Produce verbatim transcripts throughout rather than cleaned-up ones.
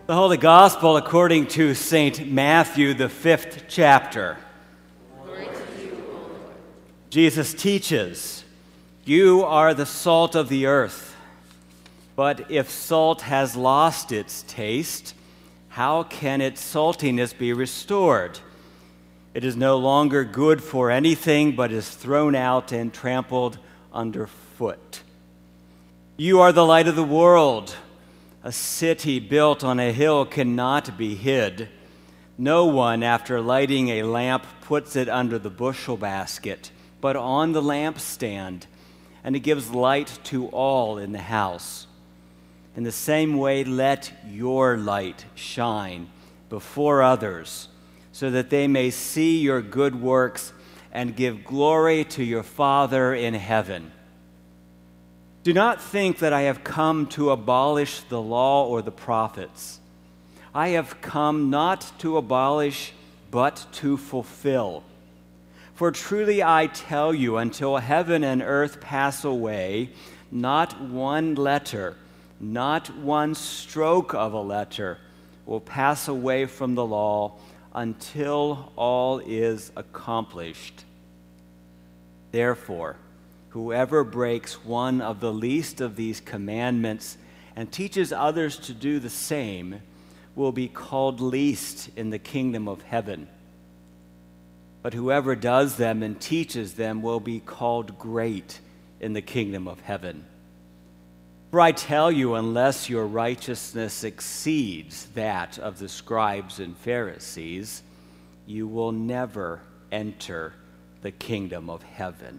The Holy Gospel according to Saint Matthew, the fifth chapter. Glory to you, O Lord. Jesus teaches, "You are the salt of the earth. But if salt has lost its taste, how can its saltiness be restored? It is no longer good for anything, but is thrown out and trampled underfoot. You are the light of the world. A city built on a hill cannot be hid. No one, after lighting a lamp, puts it under the bushel basket, but on the lampstand, and it gives light to all in the house. In the same way, let your light shine before others, so that they may see your good works and give glory to your Father in heaven. Do not think that I have come to abolish the law or the prophets. I have come not to abolish, but to fulfill. For truly I tell you, until heaven and earth pass away, not one letter, not one stroke of a letter will pass away from the law until all is accomplished. Therefore, whoever breaks one of the least of these commandments and teaches others to do the same will be called least in the kingdom of heaven. But whoever does them and teaches them will be called great in the kingdom of heaven. For I tell you, unless your righteousness exceeds that of the scribes and Pharisees, you will never enter the kingdom of heaven."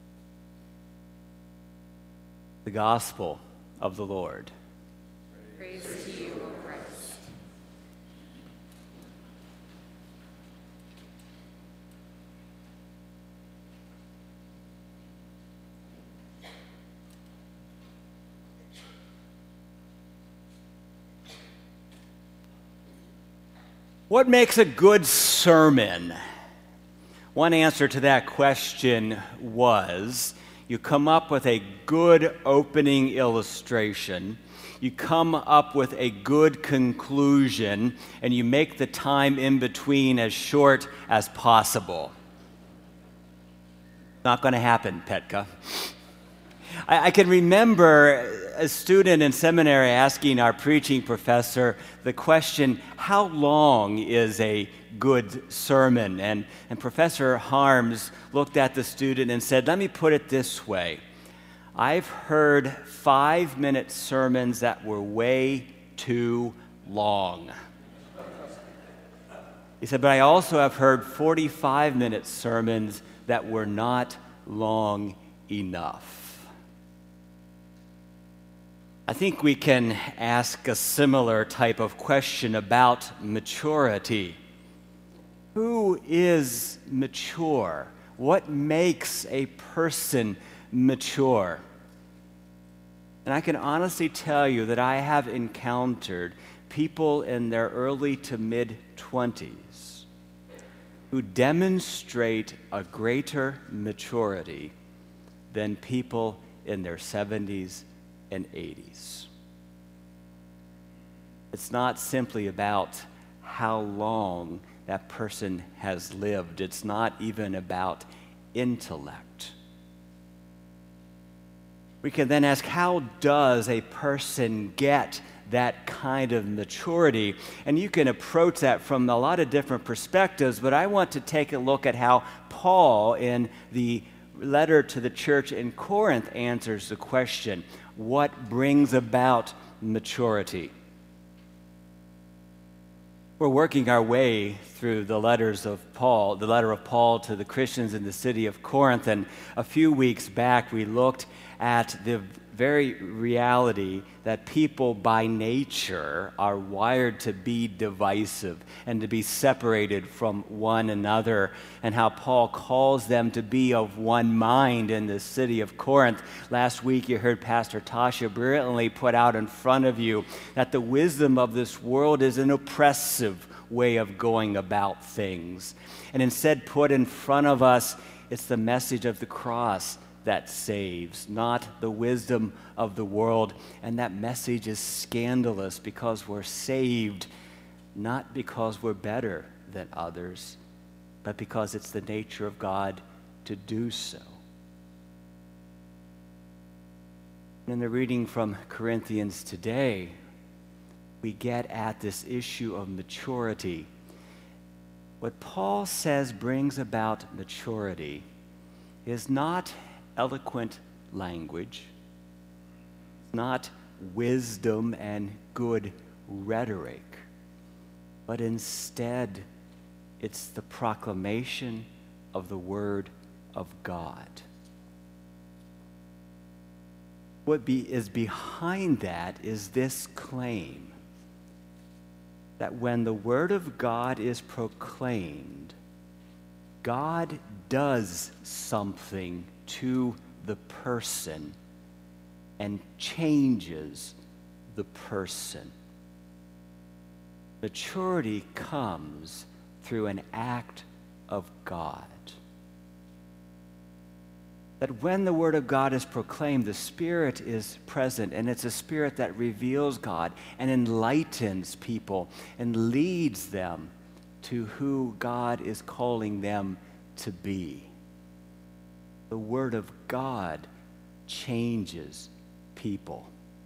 The Gospel of the Lord. Praise to you, O Christ. What makes a good sermon? One answer to that question was, you come up with a good opening illustration, you come up with a good conclusion, and you make the time in between as short as possible. Not going to happen, Petka. I, I can remember a student in seminary asking our preaching professor the question, how long is a good sermon? And, and Professor Harms looked at the student and said, let me put it this way. I've heard five-minute sermons that were way too long. He said, but I also have heard forty-five-minute sermons that were not long enough. I think we can ask a similar type of question about maturity. Who is mature? What makes a person mature? And I can honestly tell you that I have encountered people in their early to mid-twenties who demonstrate a greater maturity than people in their seventies and eighties. It's not simply about how long that person has lived. It's not even about intellect. We can then ask, how does a person get that kind of maturity? And you can approach that from a lot of different perspectives, but I want to take a look at how Paul, in the letter to the church in Corinth, answers the question, what brings about maturity? We're working our way through the letters of Paul, the letter of Paul to the Christians in the city of Corinth, and a few weeks back we looked at the very reality that people by nature are wired to be divisive and to be separated from one another, and how Paul calls them to be of one mind in the city of Corinth. Last week you heard Pastor Tasha brilliantly put out in front of you that the wisdom of this world is an oppressive way of going about things. And instead put in front of us, it's the message of the cross that saves, not the wisdom of the world. And that message is scandalous because we're saved, not because we're better than others, but because it's the nature of God to do so. In the reading from Corinthians today, we get at this issue of maturity. What Paul says brings about maturity is not eloquent language, not wisdom and good rhetoric, but instead it's the proclamation of the Word of God. What be, is behind that is this claim that when the Word of God is proclaimed, God does something to the person and changes the person. Maturity comes through an act of God. That when the Word of God is proclaimed, the Spirit is present, and it's a Spirit that reveals God and enlightens people and leads them to who God is calling them to be. The Word of God changes people.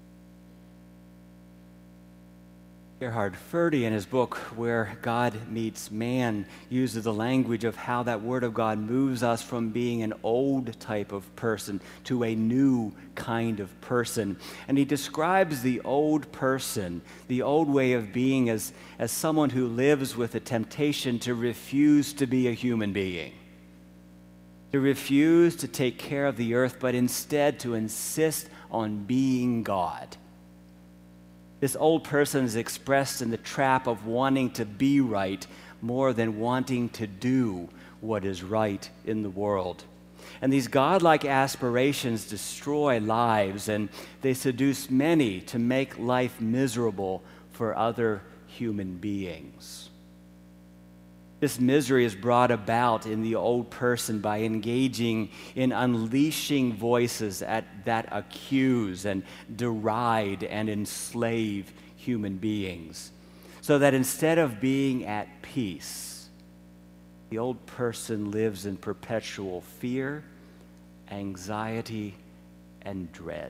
Gerhard Forde, in his book Where God Meets Man, uses the language of how that Word of God moves us from being an old type of person to a new kind of person. And he describes the old person, the old way of being, as, as someone who lives with a temptation to refuse to be a human being, to refuse to take care of the earth, but instead to insist on being God. This old person is expressed in the trap of wanting to be right more than wanting to do what is right in the world. And these godlike aspirations destroy lives, and they seduce many to make life miserable for other human beings. This misery is brought about in the old person by engaging in unleashing voices at, that accuse and deride and enslave human beings, so that instead of being at peace, the old person lives in perpetual fear, anxiety, and dread.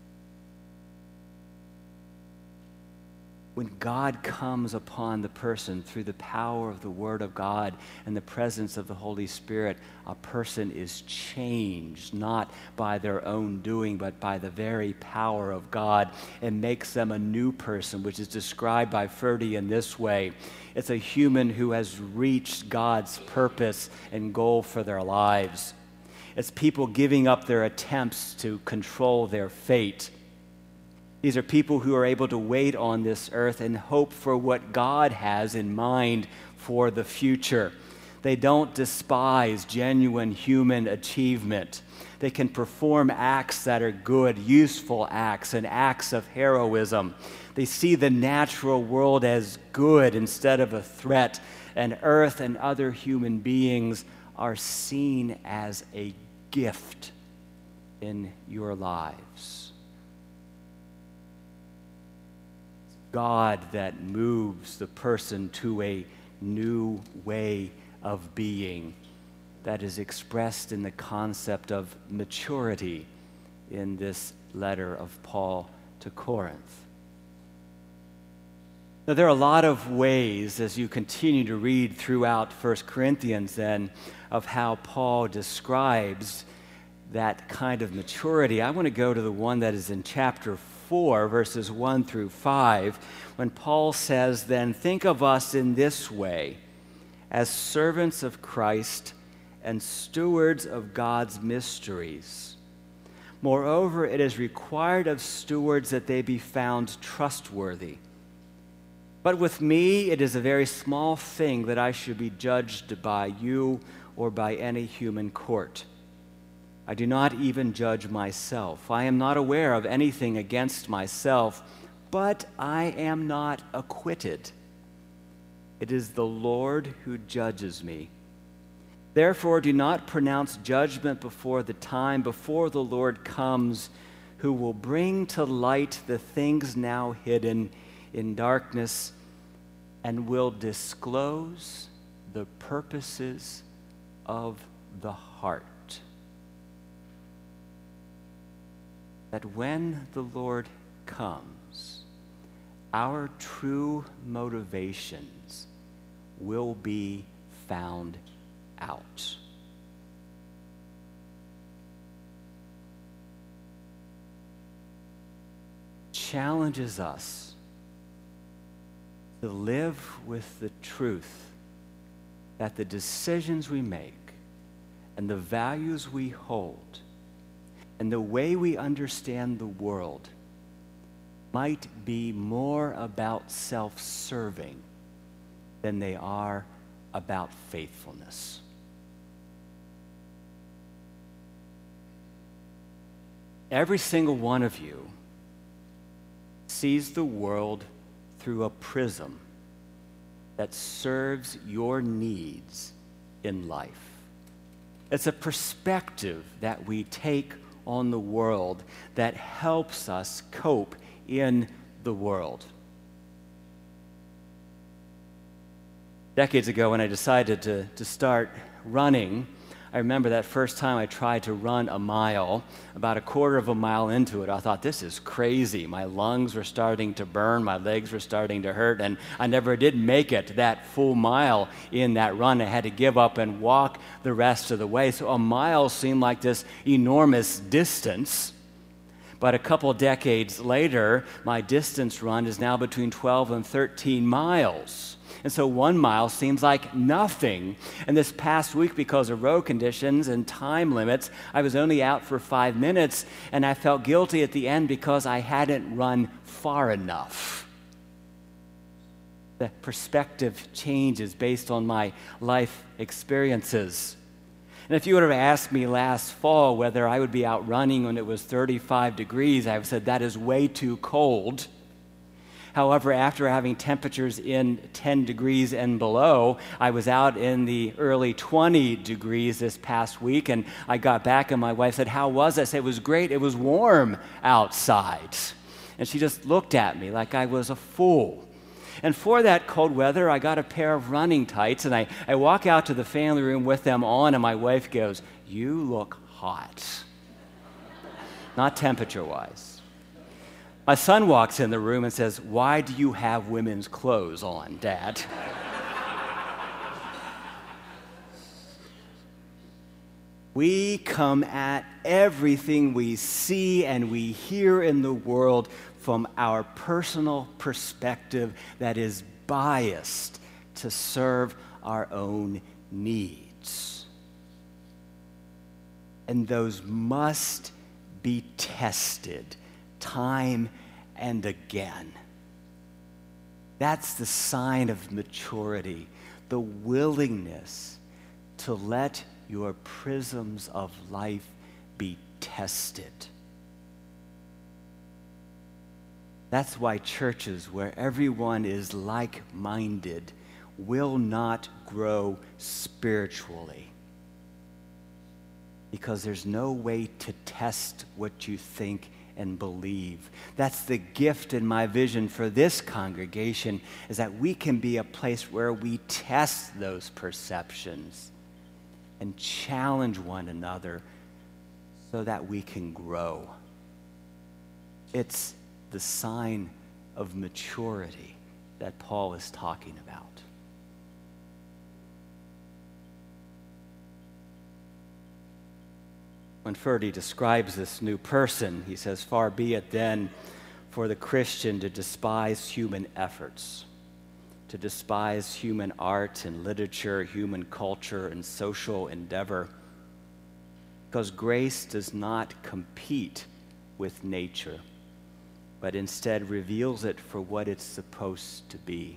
When God comes upon the person through the power of the Word of God and the presence of the Holy Spirit, a person is changed, not by their own doing, but by the very power of God, and makes them a new person, which is described by Forde in this way. It's a human who has reached God's purpose and goal for their lives. It's people giving up their attempts to control their fate. These are people who are able to wait on this earth and hope for what God has in mind for the future. They don't despise genuine human achievement. They can perform acts that are good, useful acts, and acts of heroism. They see the natural world as good instead of a threat, and earth and other human beings are seen as a gift in your lives. God that moves the person to a new way of being that is expressed in the concept of maturity in this letter of Paul to Corinth. Now, there are a lot of ways, as you continue to read throughout First Corinthians, then, of how Paul describes that kind of maturity. I want to go to the one that is in chapter four, verses one through five, when Paul says, "Then think of us in this way, as servants of Christ and stewards of God's mysteries. Moreover, it is required of stewards that they be found trustworthy. But with me, it is a very small thing that I should be judged by you or by any human court. I do not even judge myself. I am not aware of anything against myself, but I am not acquitted. It is the Lord who judges me. Therefore, do not pronounce judgment before the time, before the Lord comes, who will bring to light the things now hidden in darkness and will disclose the purposes of the heart. That when the Lord comes, our true motivations will be found out. Challenges us to live with the truth that the decisions we make and the values we hold and the way we understand the world might be more about self-serving than they are about faithfulness. Every single one of you sees the world through a prism that serves your needs in life. It's a perspective that we take on the world that helps us cope in the world. Decades ago, when I decided to, to start running, I remember that first time I tried to run a mile. About a quarter of a mile into it, I thought, this is crazy. My lungs were starting to burn, my legs were starting to hurt, and I never did make it that full mile in that run. I had to give up and walk the rest of the way. So a mile seemed like this enormous distance. But a couple decades later, my distance run is now between twelve and thirteen miles. And so one mile seems like nothing. And this past week, because of road conditions and time limits, I was only out for five minutes, and I felt guilty at the end because I hadn't run far enough. The perspective changes based on my life experiences. And if you would have asked me last fall whether I would be out running when it was thirty-five degrees, I would have said that is way too cold. However, after having temperatures in ten degrees and below, I was out in the early twenty degrees this past week, and I got back and my wife said, "How was it?" I said, "It was great. It was warm outside." And she just looked at me like I was a fool. And for that cold weather, I got a pair of running tights, and I, I walk out to the family room with them on, and my wife goes, "You look hot." Not temperature-wise. My son walks in the room and says, "Why do you have women's clothes on, Dad?" We come at everything we see and we hear in the world from our personal perspective that is biased to serve our own needs. And those must be tested time and again. That's the sign of maturity, the willingness to let your prisms of life be tested. That's why churches where everyone is like-minded will not grow spiritually. Because there's no way to test what you think and believe. That's the gift in my vision for this congregation, is that we can be a place where we test those perceptions and challenge one another so that we can grow. It's the sign of maturity that Paul is talking about. When Ferdy describes this new person, he says, "Far be it then for the Christian to despise human efforts, to despise human art and literature, human culture and social endeavor, because grace does not compete with nature, but instead reveals it for what it's supposed to be."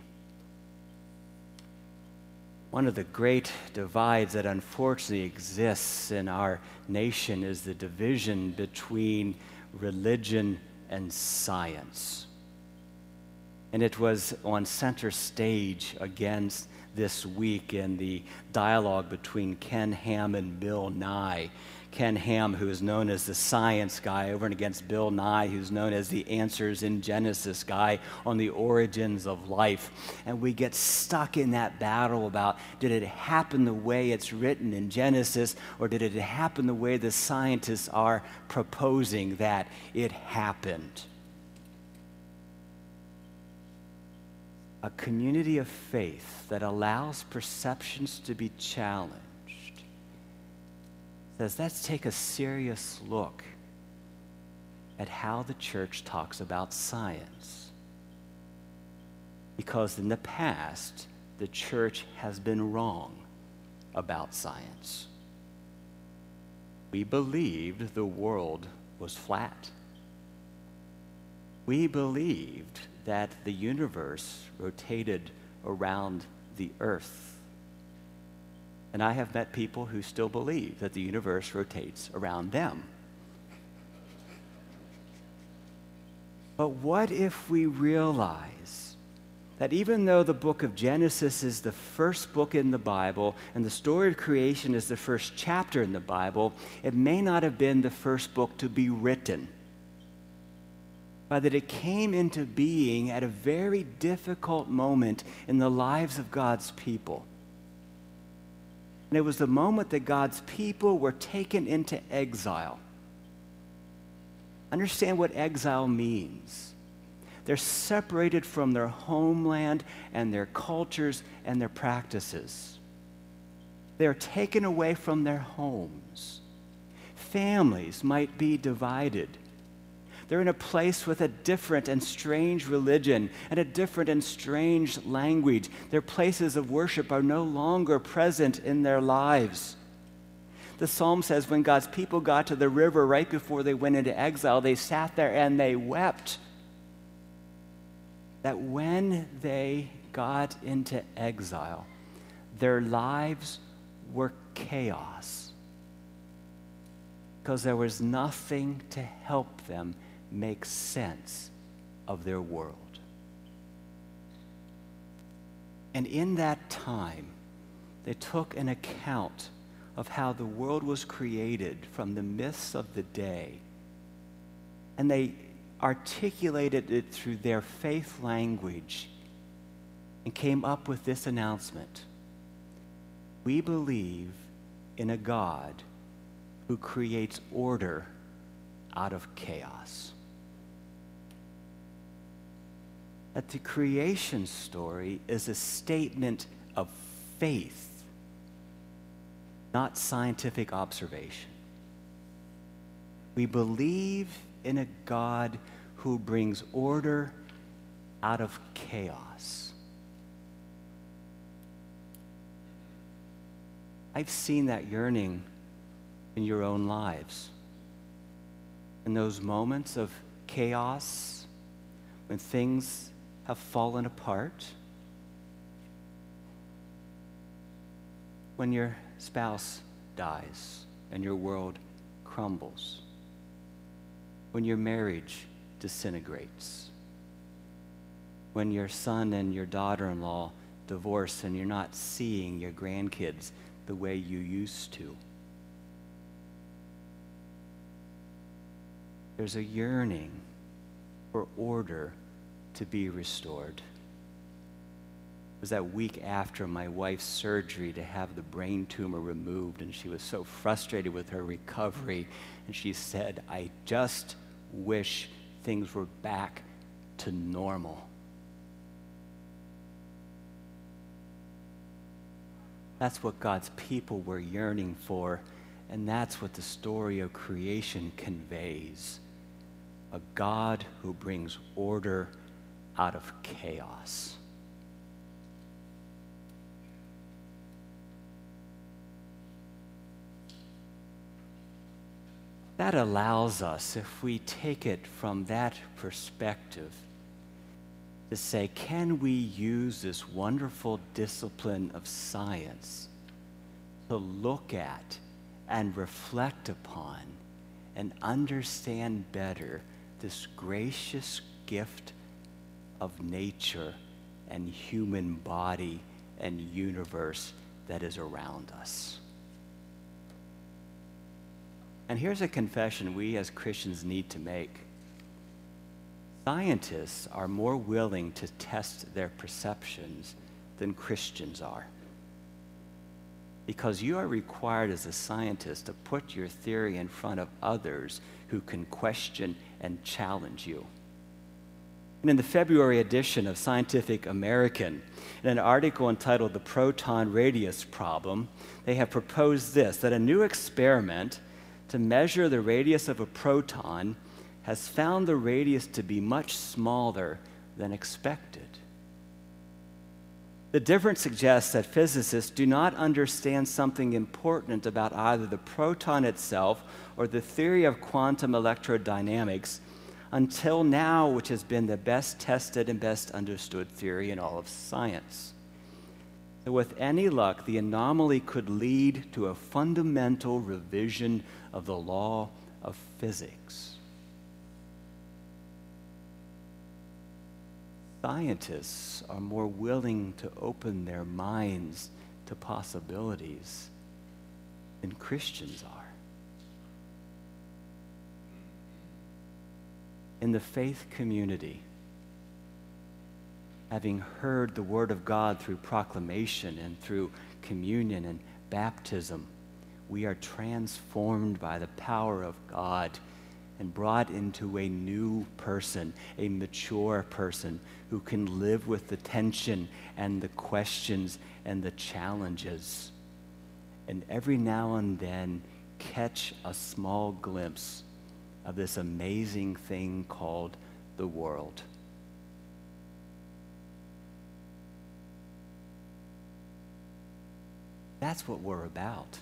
One of the great divides that unfortunately exists in our nation is the division between religion and science. And it was on center stage against this week in the dialogue between Ken Ham and Bill Nye. Ken Ham, who is known as the science guy, over and against Bill Nye, who's known as the Answers in Genesis guy on the origins of life. And we get stuck in that battle about, did it happen the way it's written in Genesis, or did it happen the way the scientists are proposing that it happened? A community of faith that allows perceptions to be challenged says, let's take a serious look at how the church talks about science. Because in the past, the church has been wrong about science. We believed the world was flat. We believed that the universe rotated around the earth. And I have met people who still believe that the universe rotates around them. But what if we realize that even though the book of Genesis is the first book in the Bible and the story of creation is the first chapter in the Bible, it may not have been the first book to be written, but that it came into being at a very difficult moment in the lives of God's people. And it was the moment that God's people were taken into exile. Understand what exile means. They're separated from their homeland and their cultures and their practices. They're taken away from their homes. Families might be divided. They're in a place with a different and strange religion and a different and strange language. Their places of worship are no longer present in their lives. The psalm says when God's people got to the river right before they went into exile, they sat there and they wept. That when they got into exile, their lives were chaos because there was nothing to help them make sense of their world. And in that time, they took an account of how the world was created from the myths of the day, and they articulated it through their faith language and came up with this announcement: we believe in a God who creates order out of chaos. That the creation story is a statement of faith, not scientific observation. We believe in a God who brings order out of chaos. I've seen that yearning in your own lives. In those moments of chaos, when things have fallen apart, when your spouse dies and your world crumbles, when your marriage disintegrates, when your son and your daughter-in-law divorce and you're not seeing your grandkids the way you used to. There's a yearning for order to be restored. It was that week after my wife's surgery to have the brain tumor removed, and she was so frustrated with her recovery, and she said, I just wish things were back to normal. That's what God's people were yearning for, and that's what the story of creation conveys. A God who brings order out of chaos. That allows us, if we take it from that perspective, to say, can we use this wonderful discipline of science to look at and reflect upon and understand better this gracious gift of nature and human body and universe that is around us. And here's a confession we as Christians need to make. Scientists are more willing to test their perceptions than Christians are. Because you are required as a scientist to put your theory in front of others who can question and challenge you. And in the February edition of Scientific American, in an article entitled The Proton Radius Problem, they have proposed this, that a new experiment to measure the radius of a proton has found the radius to be much smaller than expected. The difference suggests that physicists do not understand something important about either the proton itself or the theory of quantum electrodynamics until now, which has been the best tested and best understood theory in all of science. So with any luck, the anomaly could lead to a fundamental revision of the law of physics. Scientists are more willing to open their minds to possibilities than Christians are. In the faith community, having heard the Word of God through proclamation and through communion and baptism, we are transformed by the power of God and brought into a new person, a mature person who can live with the tension and the questions and the challenges. And every now and then catch a small glimpse of this amazing thing called the world. That's what we're about.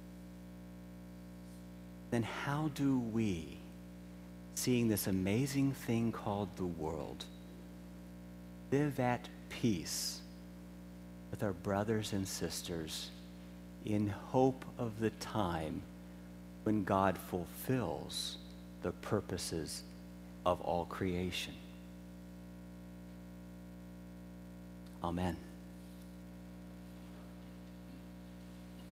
Then how do we, seeing this amazing thing called the world, live at peace with our brothers and sisters in hope of the time when God fulfills the purposes of all creation? Amen.